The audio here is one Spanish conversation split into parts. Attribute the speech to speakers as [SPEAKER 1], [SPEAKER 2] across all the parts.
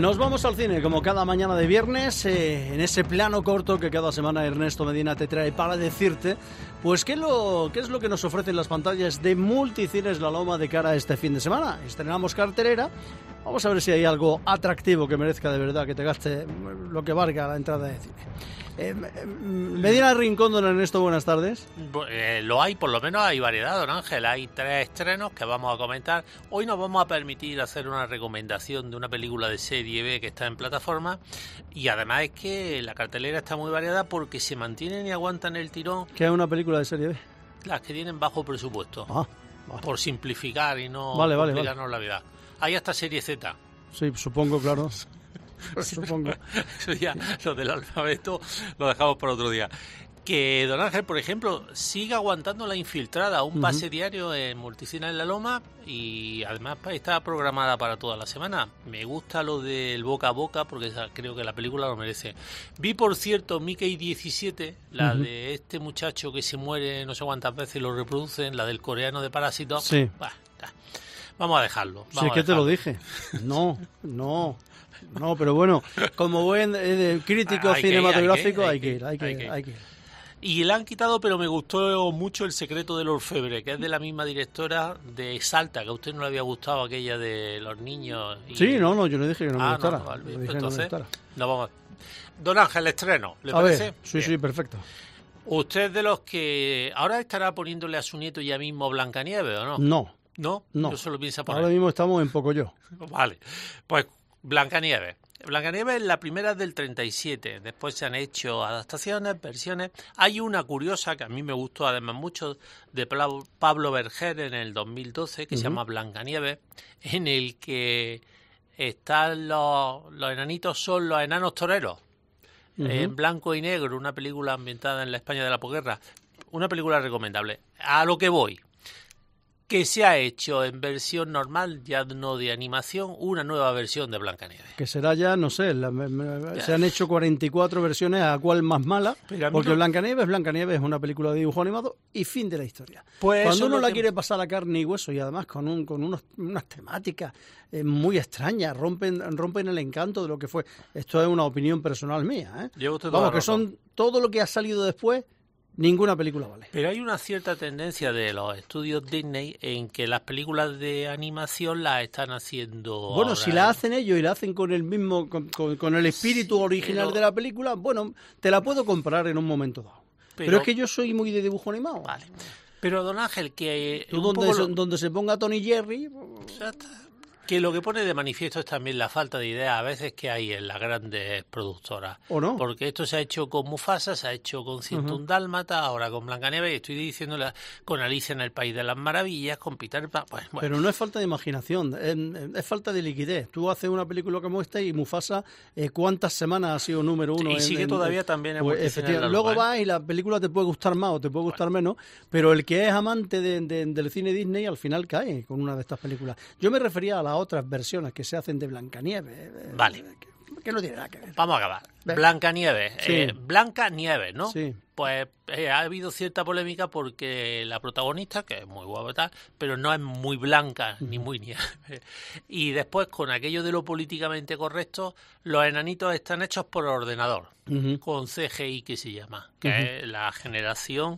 [SPEAKER 1] Nos vamos al cine, como cada mañana de viernes, en ese plano corto que cada semana Ernesto Medina te trae para decirte, pues qué es lo que nos ofrecen las pantallas de Multicines La Loma de cara a este fin de semana. Estrenamos cartelera, vamos a ver si hay algo atractivo que merezca de verdad que te gaste lo que valga la entrada de cine. Medina Rincón, don Ernesto, buenas tardes.
[SPEAKER 2] Lo hay, por lo menos hay variedad, don Ángel. Hay 3 estrenos que vamos a comentar. Hoy nos vamos a permitir hacer una recomendación de una película de serie B que está en plataforma. Y además es que la cartelera está muy variada porque se mantienen y aguantan el tirón.
[SPEAKER 1] ¿Qué es una película de serie B?
[SPEAKER 2] Las que tienen bajo presupuesto.
[SPEAKER 1] Vale.
[SPEAKER 2] Por simplificar y no complicarnos la vida. Hay hasta serie Z.
[SPEAKER 1] Sí, supongo, claro.
[SPEAKER 2] Sí, supongo. Eso ya, lo del alfabeto lo dejamos para otro día. Que don Ángel, por ejemplo, sigue aguantando La Infiltrada, un pase diario en Multicines La Loma, y además está programada para toda la semana. Me gusta lo del boca a boca porque creo que la película lo merece. Vi, por cierto, Mickey 17, la de este muchacho que se muere no sé cuántas veces y lo reproducen, la del coreano de Parásitos.
[SPEAKER 1] Sí.
[SPEAKER 2] Vamos a dejarlo.
[SPEAKER 1] Sí, es que te lo dije. No, pero bueno, como buen crítico cinematográfico hay que ir.
[SPEAKER 2] Y la han quitado, pero me gustó mucho El secreto del orfebre, que es de la misma directora de Salta, que a usted no le había gustado aquella de los niños.
[SPEAKER 1] Sí, no, yo no dije que no me gustara.
[SPEAKER 2] No, vale, entonces, no vamos. Don Ángel, estreno, ¿le
[SPEAKER 1] a
[SPEAKER 2] parece?
[SPEAKER 1] Ver, sí, perfecto.
[SPEAKER 2] ¿Usted de los que ahora estará poniéndole a su nieto ya mismo Blancanieves o no?
[SPEAKER 1] No.
[SPEAKER 2] Yo solo pienso poner.
[SPEAKER 1] Ahora mismo estamos en Pocoyo.
[SPEAKER 2] Vale, pues Blancanieves. Blancanieves es la primera del 37. Después se han hecho adaptaciones, versiones. Hay una curiosa que a mí me gustó además mucho de Pablo Berger en el 2012 que se llama Blancanieves, en el que están los enanitos, son los enanos toreros. En blanco y negro, una película ambientada en la España de la posguerra. Una película recomendable. A lo que voy. Que se ha hecho en versión normal, ya no de animación, una nueva versión de Blancanieves.
[SPEAKER 1] Que será ya, no sé, se han hecho 44 versiones, a cuál más mala, porque Blancanieves es una película de dibujo animado y fin de la historia.
[SPEAKER 2] Pues
[SPEAKER 1] cuando uno la quiere pasar a carne y hueso y además con unas temáticas muy extrañas, rompen el encanto de lo que fue. Esto es una opinión personal mía, Vamos, que son todo lo que ha salido después. Ninguna película vale.
[SPEAKER 2] Pero hay una cierta tendencia de los estudios Disney en que las películas de animación las están haciendo.
[SPEAKER 1] Bueno,
[SPEAKER 2] ahora,
[SPEAKER 1] si la hacen ellos y la hacen con el mismo, con el espíritu original de la película, bueno, te la puedo comprar en un momento dado. Pero es que yo soy muy de dibujo animado.
[SPEAKER 2] Vale. Pero don Ángel, que
[SPEAKER 1] tú donde se ponga Tony Jerry.
[SPEAKER 2] Que lo que pone de manifiesto es también la falta de ideas a veces que hay en las grandes productoras.
[SPEAKER 1] ¿O no?
[SPEAKER 2] Porque esto se ha hecho con Mufasa, se ha hecho con 101 Dálmatas, ahora con Blancanieves, y estoy diciéndole con Alicia en el País de las Maravillas, con Peter Pan. Pues, bueno.
[SPEAKER 1] Pero no es falta de imaginación, es falta de liquidez. Tú haces una película como esta y Mufasa, ¿cuántas semanas ha sido número uno?
[SPEAKER 2] Y sigue todavía también en
[SPEAKER 1] efectivamente. Luego vas y la película te puede gustar más o te puede gustar menos, pero el que es amante del cine Disney al final cae con una de estas películas. Yo me refería a las otras versiones que se hacen de Blancanieves.
[SPEAKER 2] Vale.
[SPEAKER 1] Que no tiene nada que ver.
[SPEAKER 2] Vamos a acabar. Blancanieves.
[SPEAKER 1] Sí.
[SPEAKER 2] Blancanieves, ¿no?
[SPEAKER 1] Sí.
[SPEAKER 2] Pues ha habido cierta polémica porque la protagonista, que es muy guapa y tal, pero no es muy blanca, ni muy nieve. Y después, con aquello de lo políticamente correcto, los enanitos están hechos por ordenador, con CGI que se llama, que es la generación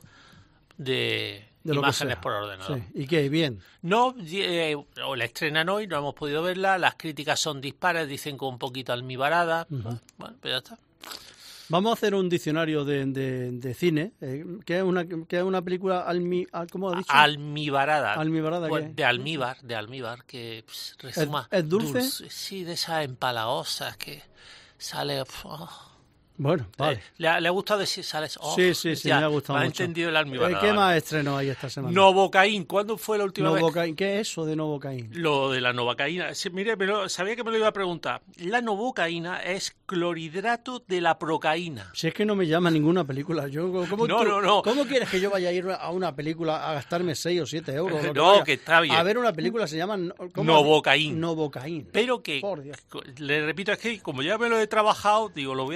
[SPEAKER 2] de imágenes por ordenador.
[SPEAKER 1] Sí. ¿Y qué? ¿Bien?
[SPEAKER 2] No, la estrenan hoy, no hemos podido verla, las críticas son dispares, dicen con un poquito almibarada. Bueno, pues ya está.
[SPEAKER 1] Vamos a hacer un diccionario de cine, que es una película ¿cómo ha dicho?
[SPEAKER 2] Almibarada.
[SPEAKER 1] ¿Almibarada
[SPEAKER 2] pues,
[SPEAKER 1] qué?
[SPEAKER 2] De almíbar, que resuma.
[SPEAKER 1] ¿Es dulce?
[SPEAKER 2] Sí, de esas empalagosas que sale...
[SPEAKER 1] Bueno, vale.
[SPEAKER 2] ¿Le ha gustado decir sales?
[SPEAKER 1] Sí, me ha gustado mucho.
[SPEAKER 2] Ha entendido el almibarada.
[SPEAKER 1] ¿Qué más estreno hay esta semana?
[SPEAKER 2] Novocaín. ¿Cuándo fue la última vez?
[SPEAKER 1] ¿Qué es eso de Novocaín?
[SPEAKER 2] Lo de la novocaína. Sí, mire, sabía que me lo iba a preguntar. La novocaína es clorhidrato de la procaína.
[SPEAKER 1] Si es que no me llama ninguna película.
[SPEAKER 2] No.
[SPEAKER 1] ¿Cómo quieres que yo vaya a ir a una película a gastarme 6 o 7 euros?
[SPEAKER 2] Que está bien.
[SPEAKER 1] A ver una película se llama...
[SPEAKER 2] Novocaín.
[SPEAKER 1] Novocaín.
[SPEAKER 2] Pero que, le repito, es que como ya me lo he trabajado, digo, lo voy a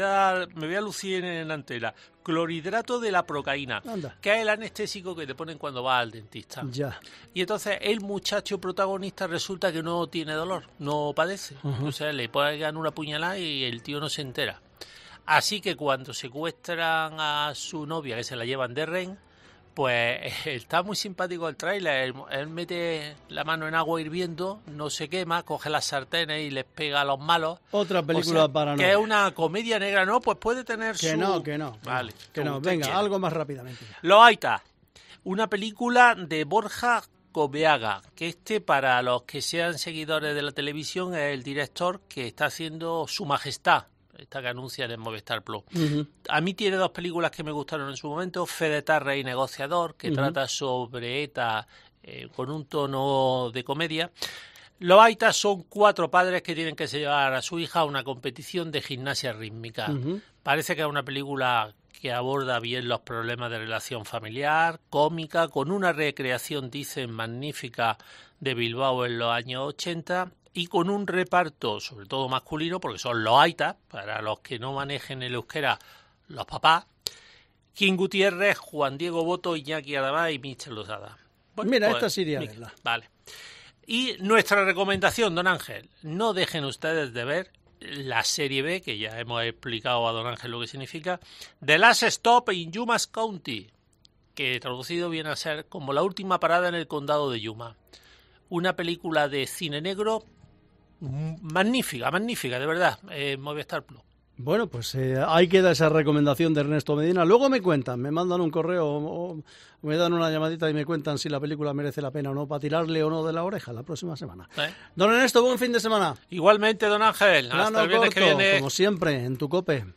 [SPEAKER 2] me voy a lucir en antena. Clorhidrato de la procaína,
[SPEAKER 1] Anda.
[SPEAKER 2] que es el anestésico que te ponen cuando vas al dentista.
[SPEAKER 1] Ya.
[SPEAKER 2] Y entonces el muchacho protagonista resulta que no tiene dolor, no padece. Entonces le pegan una puñalada y el tío no se entera. Así que cuando secuestran a su novia, que se la llevan de rehén, pues está muy simpático el tráiler. Él mete la mano en agua hirviendo, no se quema, coge las sartenes y les pega a los malos.
[SPEAKER 1] Otra película para no.
[SPEAKER 2] Que es una comedia negra, ¿no? Pues puede tener
[SPEAKER 1] Que
[SPEAKER 2] su...
[SPEAKER 1] no, que no.
[SPEAKER 2] Vale.
[SPEAKER 1] Que no.
[SPEAKER 2] como usted
[SPEAKER 1] Venga,
[SPEAKER 2] quiera.
[SPEAKER 1] algo más rápidamente. Ya.
[SPEAKER 2] Los Aitas, una película de Borja Coveaga, que para los que sean seguidores de la televisión, es el director que está haciendo Su Majestad, esta que anuncian en Movistar Plus. A mí tiene dos películas que me gustaron en su momento, Fe de Tarra y Negociador, que trata sobre ETA con un tono de comedia. Los Aitas son 4 padres que tienen que llevar a su hija a una competición de gimnasia rítmica. Parece que es una película que aborda bien los problemas de relación familiar, cómica, con una recreación, dicen, magnífica de Bilbao en los años 80 y con un reparto, sobre todo masculino, porque son los Aitas, para los que no manejen el euskera, los papás, Kim Gutiérrez, Juan Diego Boto, Iñaki Adabá y Michel Lozada. Bueno,
[SPEAKER 1] Mira,
[SPEAKER 2] pues,
[SPEAKER 1] esta sí iría a
[SPEAKER 2] mira,
[SPEAKER 1] verla.
[SPEAKER 2] Vale. Y nuestra recomendación, don Ángel, no dejen ustedes de ver la serie B, que ya hemos explicado a don Ángel lo que significa, The Last Stop in Yuma's County, que traducido viene a ser como la última parada en el condado de Yuma. Una película de cine negro magnífica, de verdad, Movistar Plus.
[SPEAKER 1] Bueno, pues ahí queda esa recomendación de Ernesto Medina. Luego me cuentan, me mandan un correo o me dan una llamadita y me cuentan si la película merece la pena o no para tirarle o no de la oreja la próxima semana. Don Ernesto, buen fin de semana.
[SPEAKER 2] Igualmente, don Ángel. Hasta
[SPEAKER 1] Plano
[SPEAKER 2] el viernes
[SPEAKER 1] corto,
[SPEAKER 2] que viene.
[SPEAKER 1] como siempre, en tu COPE.